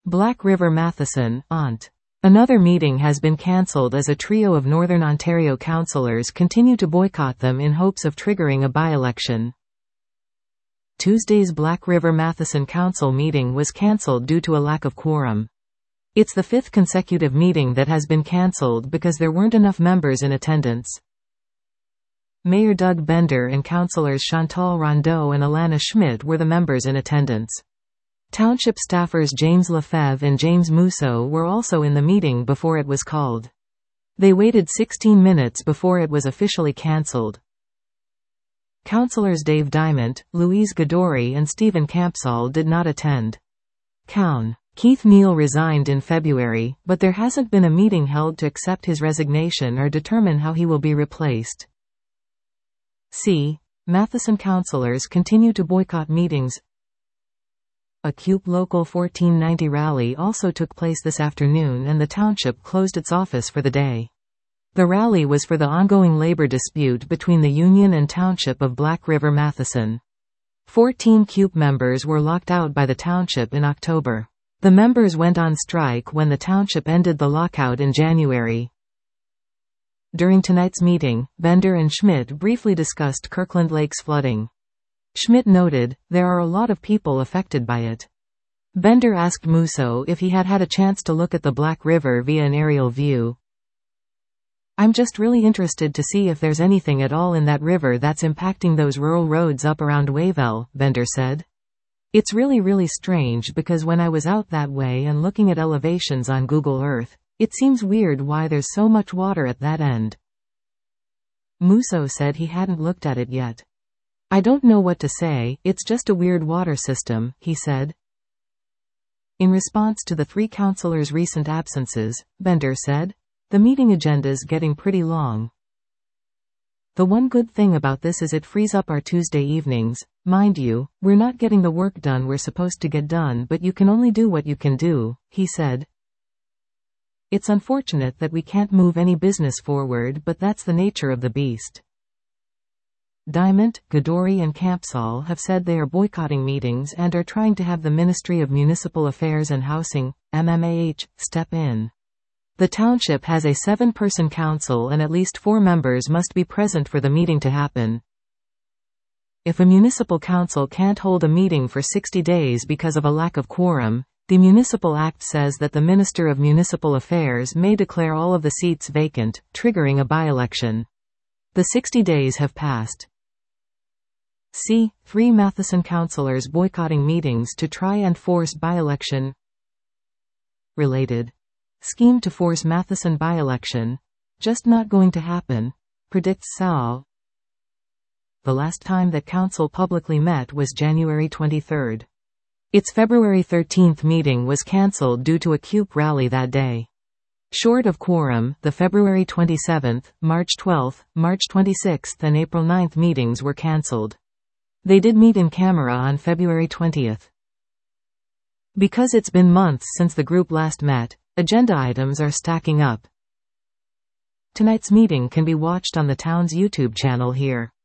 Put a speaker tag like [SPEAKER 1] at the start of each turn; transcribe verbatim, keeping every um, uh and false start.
[SPEAKER 1] Black River Matheson, Aunt. Another meeting has been cancelled as a trio of Northern Ontario councillors continue to boycott them in hopes of triggering a by-election. Tuesday's Black River Matheson Council meeting was cancelled due to a lack of quorum. It's the fifth consecutive meeting that has been cancelled because there weren't enough members in attendance. Mayor Doug Bender and councillors Chantal Rondeau and Alana Schmidt were the members in attendance. Township staffers James Lefebvre and James Musso were also in the meeting before it was called. They waited sixteen minutes before it was officially cancelled. Councillors Dave Diamond, Louise Gadori and Stephen Campsall did not attend. Cown. Keith Neal resigned in February, but there hasn't been a meeting held to accept his resignation or determine how he will be replaced. C. Matheson councillors continue to boycott meetings. A C U P Local fourteen ninety rally also took place this afternoon and the township closed its office for the day. The rally was for the ongoing labor dispute between the union and township of Black River Matheson. fourteen C U P members were locked out by the township in October. The members went on strike when the township ended the lockout in January. During tonight's meeting, Bender and Schmidt briefly discussed Kirkland Lake's flooding. Schmidt noted, "There are a lot of people affected by it." Bender asked Musso if he had had a chance to look at the Black River via an aerial view. "I'm just really interested to see if there's anything at all in that river that's impacting those rural roads up around Wavell," Bender said. "It's really really strange because when I was out that way and looking at elevations on Google Earth, it seems weird why there's so much water at that end." Musso said he hadn't looked at it yet. "I don't know what to say, it's just a weird water system," he said. In response to the three councillors' recent absences, Bender said, "The meeting agenda's getting pretty long. The one good thing about this is it frees up our Tuesday evenings. Mind you, we're not getting the work done we're supposed to get done, but you can only do what you can do," he said. "It's unfortunate that we can't move any business forward, but that's the nature of the beast." Diamond, Gadori and Campsall have said they are boycotting meetings and are trying to have the Ministry of Municipal Affairs and Housing, M M A H, step in. The township has a seven-person council and at least four members must be present for the meeting to happen. If a municipal council can't hold a meeting for sixty days because of a lack of quorum, the Municipal Act says that the Minister of Municipal Affairs may declare all of the seats vacant, triggering a by-election. The sixty days have passed. C. Three Matheson councillors boycotting meetings to try and force by-election. Related. Scheme to force Matheson by-election. Just not going to happen, predicts S A O. The last time that council publicly met was January twenty-third. Its February thirteenth meeting was cancelled due to a C U P rally that day. Short of quorum, the February twenty-seventh, March twelfth, March twenty-sixth and April ninth meetings were cancelled. They did meet in camera on February twentieth. Because it's been months since the group last met, agenda items are stacking up. Tonight's meeting can be watched on the town's YouTube channel here.